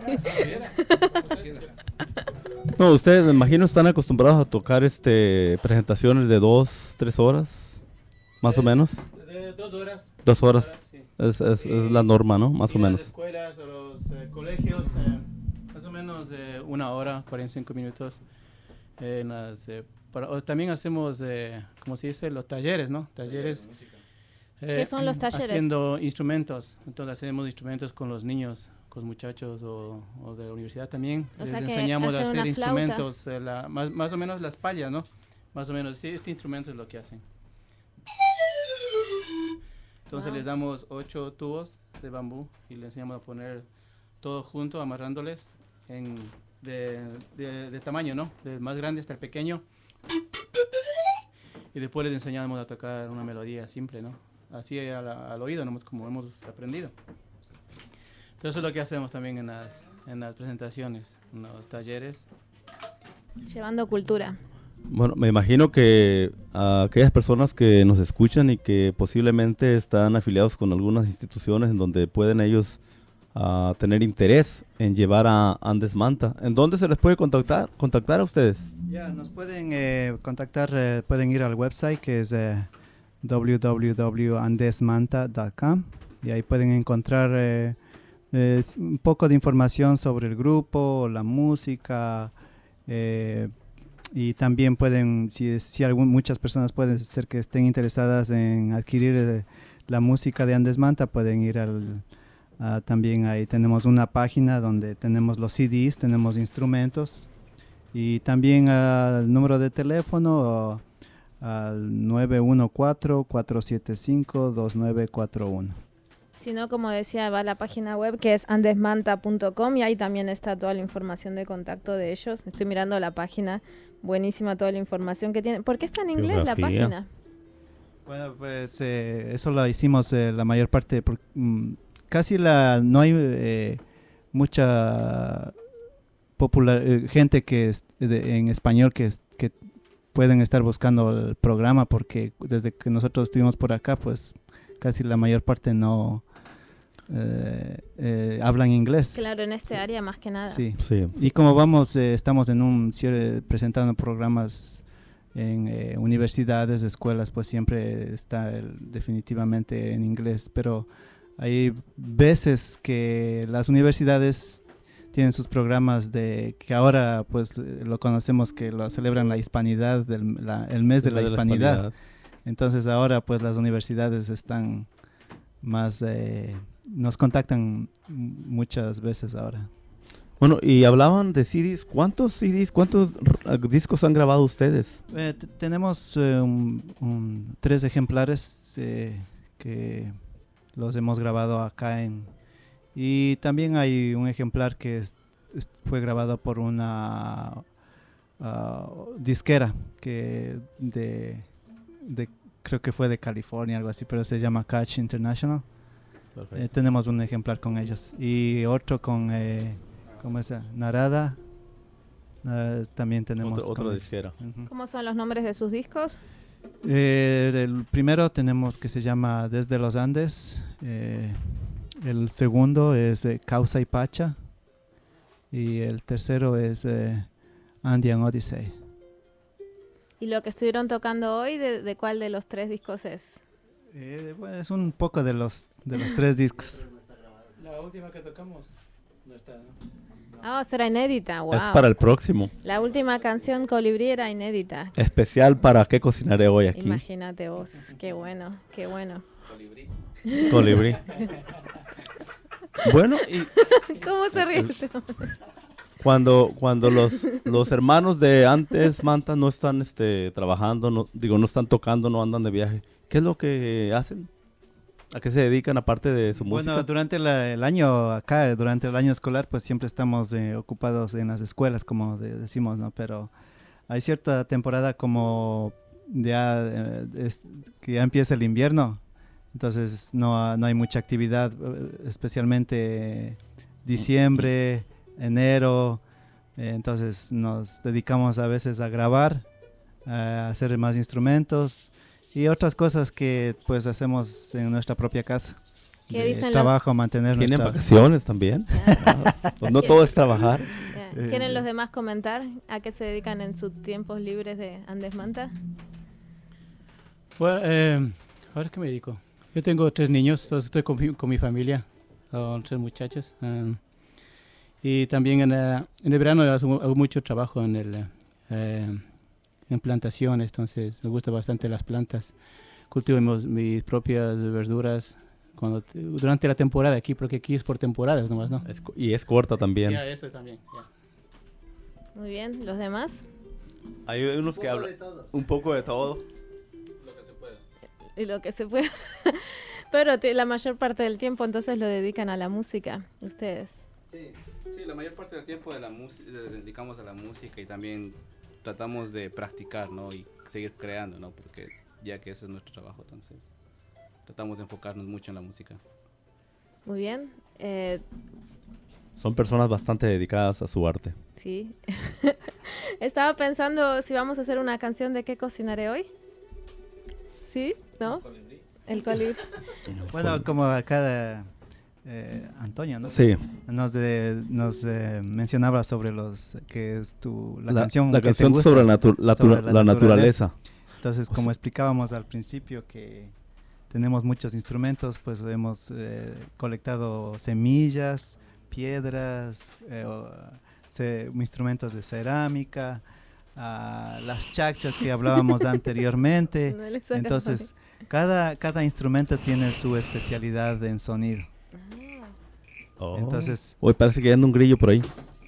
No, ustedes me imagino están acostumbrados a tocar este presentaciones de dos, tres horas, más o menos. De dos horas. Dos horas. sí. Es, es, es la norma, ¿no? Más Y o las menos. escuelas o los eh, colegios, eh, más o menos eh, una hora, cuarenta y cinco minutos. Eh, en las eh, para, o también hacemos, eh, ¿cómo se dice? Los talleres, ¿no? Talleres. Eh, ¿Qué son los talleres? Haciendo instrumentos. Entonces hacemos instrumentos con los niños, con los muchachos o, o de la universidad también. O Les sea que enseñamos a hacen hacer una instrumentos, eh, la, más, más o menos las pallas, ¿no? Más o menos, sí, este instrumento es lo que hacen. Entonces Wow. les damos ocho tubos de bambú y les enseñamos a poner todo junto, amarrándoles en, de, de, de tamaño, ¿no? Del más grande hasta el pequeño. Y después les enseñamos a tocar una melodía simple, ¿no? Así al, al oído, ¿no? Como hemos aprendido. Entonces eso es lo que hacemos también en las, en las presentaciones, en los talleres. Llevando cultura. Bueno, me imagino que a aquellas personas que nos escuchan y que posiblemente están afiliados con algunas instituciones en donde pueden ellos uh, tener interés en llevar a Andes Manta, ¿en dónde se les puede contactar, contactar a ustedes? Ya, nos pueden eh, contactar, eh, pueden ir al website que es eh, w w w punto andes manta punto com y ahí pueden encontrar eh, eh, un poco de información sobre el grupo, la música, eh, y también pueden, si, si algún, muchas personas pueden ser que estén interesadas en adquirir eh, la música de Andes Manta, pueden ir al, a, también ahí tenemos una página donde tenemos los C Ds, tenemos instrumentos y también al número de teléfono al nueve uno cuatro, cuatro siete cinco, dos nueve cuatro uno. Si no, como decía, va a la página web que es andes manta punto com y ahí también está toda la información de contacto de ellos. Estoy mirando la página, buenísima toda la información que tienen. ¿Por qué está en inglés la Biografía. página? Bueno, pues eh, eso lo hicimos eh, la mayor parte, por, mm, casi la no hay eh, mucha popular eh, gente que es de, en español que, es, que pueden estar buscando el programa porque desde que nosotros estuvimos por acá, pues casi la mayor parte no eh, eh, hablan inglés. Claro, en este área más que nada. Sí. Sí. Y como vamos, eh, estamos en un cierre presentando programas en eh, universidades, escuelas, pues siempre está el, definitivamente en inglés, pero hay veces que las universidades tienen sus programas de que ahora pues lo conocemos que lo celebran la hispanidad, del, la, el mes de la hispanidad. hispanidad. Entonces ahora pues las universidades están más, eh, nos contactan muchas veces ahora. Bueno, y hablaban de C Ds. ¿Cuántos C Ds, cuántos r- discos han grabado ustedes? Eh, t- tenemos eh, un, un, tres ejemplares eh, que los hemos grabado acá en... Y también hay un ejemplar que es, es, fue grabado por una uh, disquera que de, de creo que fue de California, algo así, pero se llama Catch International. Eh, tenemos un ejemplar con ellos y otro con eh, ¿cómo es? Narada. Uh, también tenemos Otro, otra disquera. Uh-huh. ¿Cómo son los nombres de sus discos? Eh, el primero tenemos que se llama Desde los Andes. Eh, el segundo es eh, Causa y Pacha. Y el tercero es eh, Andean Odyssey. ¿Y lo que estuvieron tocando hoy, de, de cuál de los tres discos es? Eh, bueno, es un poco de los, de los tres discos. La última que tocamos no está, ¿no? Ah, será inédita, wow. Es para el próximo. La última canción Colibrí era inédita. Especial para qué cocinaré hoy aquí. Imagínate vos, qué bueno, qué bueno. Colibrí. Bueno, y ¿Cómo se ríe este hombre? cuando cuando los los hermanos de Andes Manta no están este trabajando, no digo, no están tocando, no andan de viaje, ¿qué es lo que hacen? ¿A qué se dedican aparte de su música? Bueno, durante la, el año acá, durante el año escolar, pues siempre estamos eh, ocupados en las escuelas, como de, decimos, ¿no? Pero hay cierta temporada como ya eh, es, que ya empieza el invierno, entonces no, no hay mucha actividad, especialmente diciembre, enero, eh, entonces nos dedicamos a veces a grabar, a hacer más instrumentos y otras cosas que pues hacemos en nuestra propia casa. ¿Qué De dicen trabajo, mantener ¿Tienen nuestra... vacaciones también? Ah, pues no todo es trabajar. Ya. ¿Quieren los demás comentar a qué se dedican en sus tiempos libres de Andes Manta? Bueno, eh, a ver qué me dedico. Yo tengo tres niños, entonces estoy con, con mi familia, con tres muchachos. Um, y también en, uh, en el verano hago, hago mucho trabajo en el, uh, en plantaciones, entonces me gusta bastante las plantas. Cultivo mis, mis propias verduras cuando te- durante la temporada aquí, porque aquí es por temporadas nomás, ¿no? Es co- y es corta también. Ya, eso también, ya. Muy bien, ¿los demás? Hay unos que hablan un poco de todo. Y lo que se puede. Pero te- la mayor parte del tiempo entonces lo dedican a la música, ustedes. Sí, sí, la mayor parte del tiempo de la música le dedicamos a la música y también tratamos de practicar, ¿no? Y seguir creando, ¿no? Porque ya que ese es nuestro trabajo, entonces tratamos de enfocarnos mucho en la música. Muy bien. Eh, Son personas bastante dedicadas a su arte. sí. Estaba pensando si vamos a hacer una canción de ¿Qué cocinaré hoy? ¿Sí? ¿No? El colibrí. Bueno, como acá eh, Antonio, ¿no? Sí. Nos, de- nos eh, mencionaba sobre los que es tu la, La- canción la que te canción gusta, sobre la natu- la sobre tu- la naturaleza. Entonces, O como sea- explicábamos al principio que tenemos muchos instrumentos, pues hemos eh, colectado semillas, piedras, eh, o, ce- instrumentos de cerámica, ah, las chachas que hablábamos anteriormente. No le sacas Entonces, cada, cada instrumento tiene su especialidad en sonido. Oh. Entonces, Hoy parece que anda un grillo por ahí.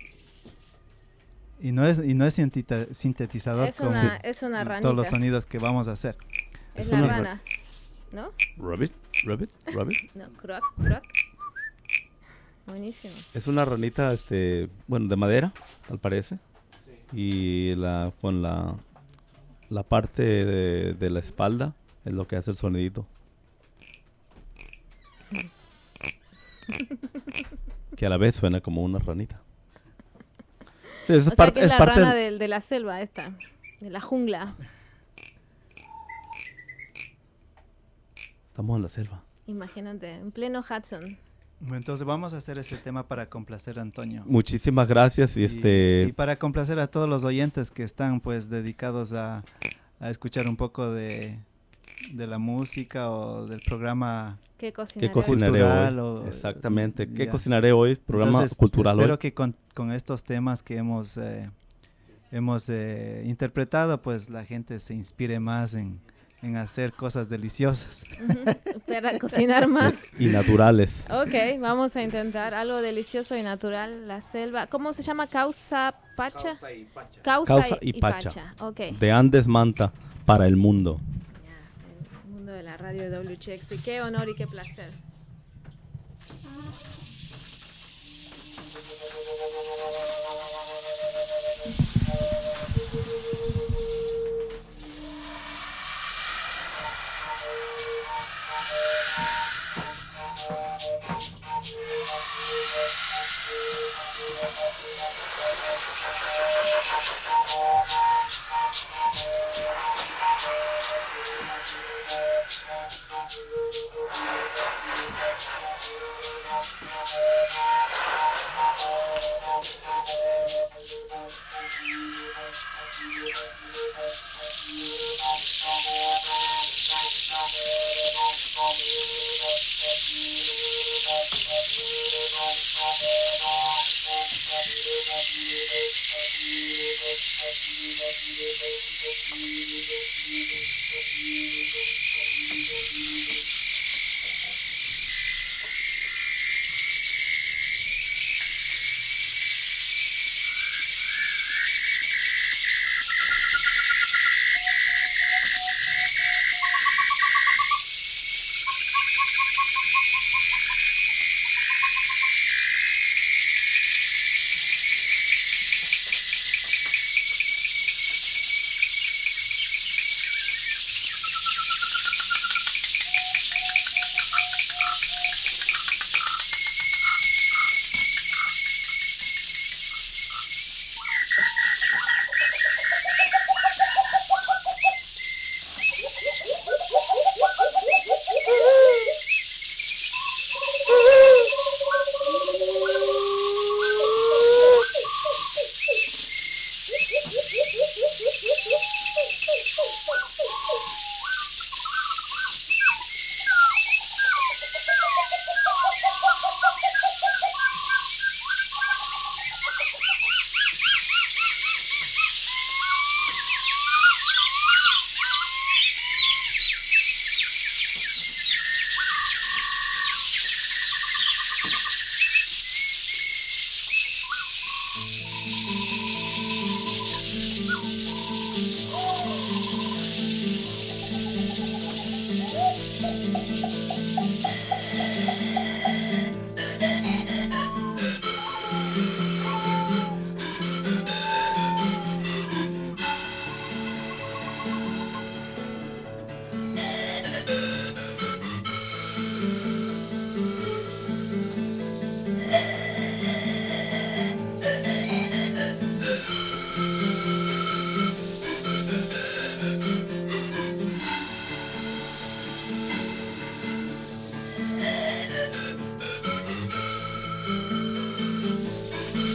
y no es, y no es sintita- sintetizador Es como una, es una ranita. todos los sonidos que vamos a hacer. Es Es la una rana. ¿No? Rabbit, rabbit, rabbit. No, croc, croc. Buenísimo. Es una ranita, este, bueno, de madera, al parece. Y la con la la parte de, de la espalda es lo que hace el sonidito. Que a la vez suena como una ranita. Sí, eso O es sea parte, que es es la parte rana del- del- de la selva esta, de la jungla. Estamos en la selva. Imagínate, en pleno Hudson. Bueno, entonces vamos a hacer este tema para complacer a Antonio. Muchísimas gracias y Y- este y para complacer a todos los oyentes que están pues dedicados a, a escuchar un poco de, de la música o del programa. ¿Qué cocinaré? ¿qué cocinaré cultural hoy? o- Exactamente. ¿Qué ya. cocinaré hoy? Programa Entonces, cultural espero hoy. que con, con estos temas que hemos eh, hemos eh, interpretado, pues la gente se inspire más en, en hacer cosas deliciosas. Ujú, para cocinar más. Y naturales. Ok, vamos a intentar algo delicioso y natural. La selva. ¿Cómo se llama? Causa Pacha. y pacha. Causa, Causa y, y Pacha. Pacha. Ok. De Andes Manta para el mundo. Ya, el mundo de la radio de W X. Y qué honor y qué placer.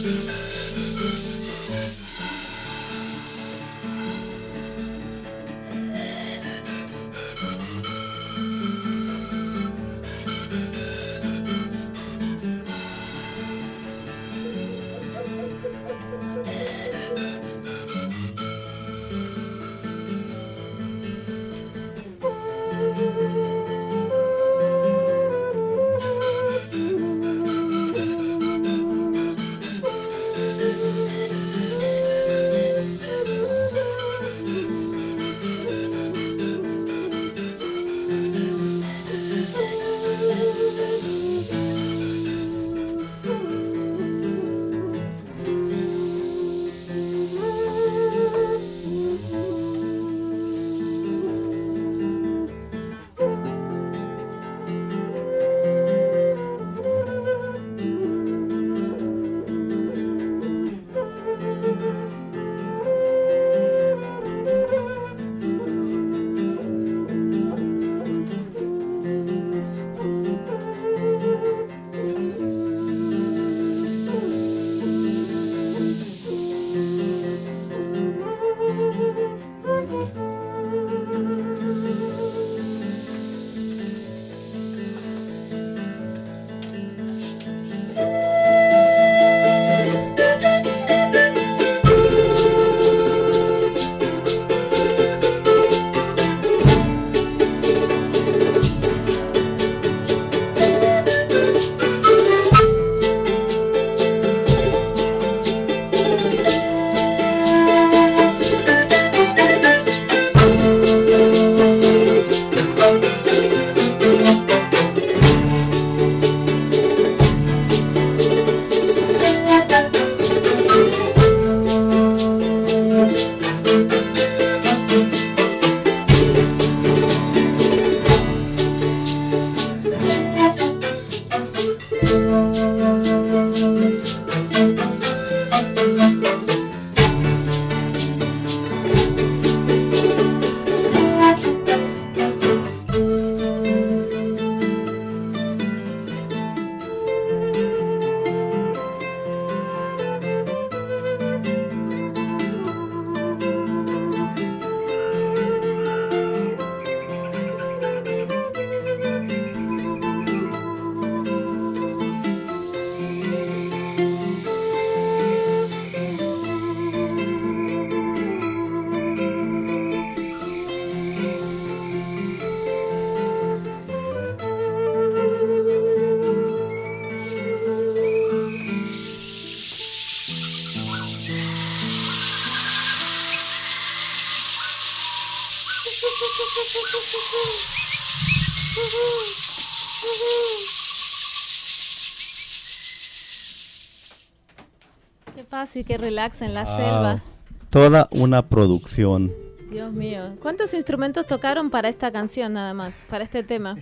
Qué paz y qué relax en la Ah, selva. Toda una producción. Dios mío. ¿Cuántos instrumentos tocaron para esta canción nada más? Para este tema.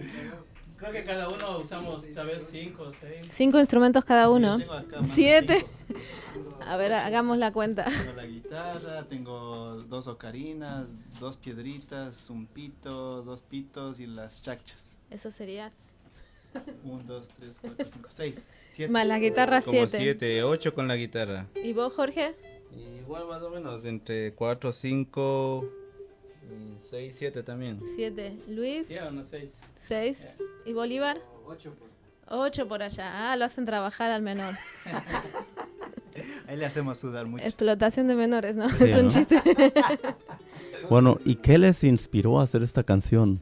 Creo que cada uno usamos, ¿sabes? Cinco o seis. Cinco instrumentos cada uno. Sí, yo tengo acá más de Siete. cinco. A ver, hagamos la cuenta. Tengo la guitarra, tengo dos ocarinas, dos piedritas, un pito, dos pitos y las chachas. Eso sería Un, dos, tres, cuatro, cinco, seis, siete. más la guitarra Como siete. siete, ocho con la guitarra. ¿Y vos, Jorge? Igual más o menos, entre cuatro, cinco, seis, siete también. Siete. Luis, Ya, unos seis. seis. ¿Y Bolívar? Ocho por... Ocho por allá. Ah, lo hacen trabajar al menor. Ahí le hacemos sudar mucho. Explotación de menores, ¿no? Sí, Es un ¿no? chiste. Bueno, ¿y qué les inspiró a hacer esta canción?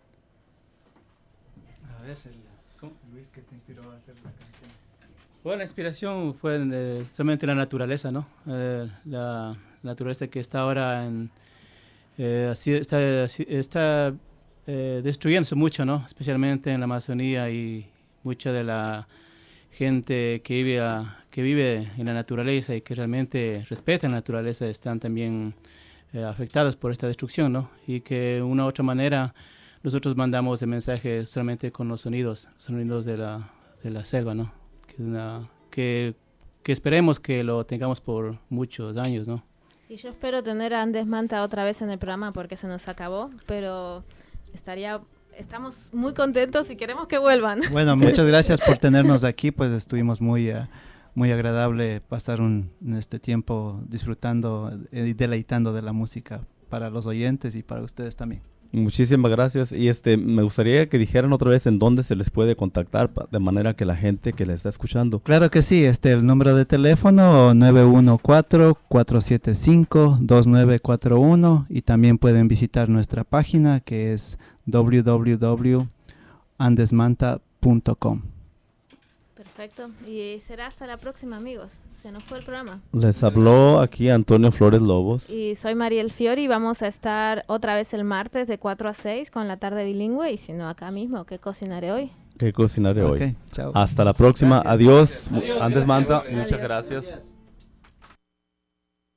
A ver, el- ¿Cómo? Luis, ¿qué te inspiró a hacer la canción? Bueno, la inspiración fue eh, solamente la naturaleza, ¿no? Eh, la naturaleza que está ahora en, eh, así está, así está eh, destruyéndose mucho, ¿no? Especialmente en la Amazonía, y mucha de la gente que vive, a- que vive en la naturaleza y que realmente respeta la naturaleza están también eh, afectados por esta destrucción, ¿no? Y que de una u otra manera nosotros mandamos el mensaje solamente con los sonidos, sonidos de la, de la selva, ¿no? Que, es una- que, que esperemos que lo tengamos por muchos años, ¿no? Y yo espero tener a Andes Manta otra vez en el programa porque se nos acabó, pero estaría, estamos muy contentos y queremos que vuelvan. Bueno, muchas gracias por tenernos aquí, pues estuvimos muy, eh, muy agradable pasar un, en este tiempo disfrutando y deleitando de la música para los oyentes y para ustedes también. Muchísimas gracias. Y este, me gustaría que dijeran otra vez en dónde se les puede contactar pa- de manera que la gente que les está escuchando. Claro que sí, este el número de teléfono nueve uno cuatro, cuatro siete cinco, dos nueve cuatro uno y también pueden visitar nuestra página que es doble u doble u doble u punto andesmanta punto com. Perfecto. Y será hasta la próxima, amigos. Se nos fue el programa. Les habló aquí Antonio Flores Lobos. Y soy Mariel Fiori. Vamos a estar otra vez el martes de cuatro a seis con la tarde bilingüe. Y si no, acá mismo, ¿qué cocinaré hoy? ¿Qué cocinaré Ok, hoy? chao. Hasta la próxima. Gracias. Adiós. Adiós. Andes Manta. Adiós. Muchas gracias.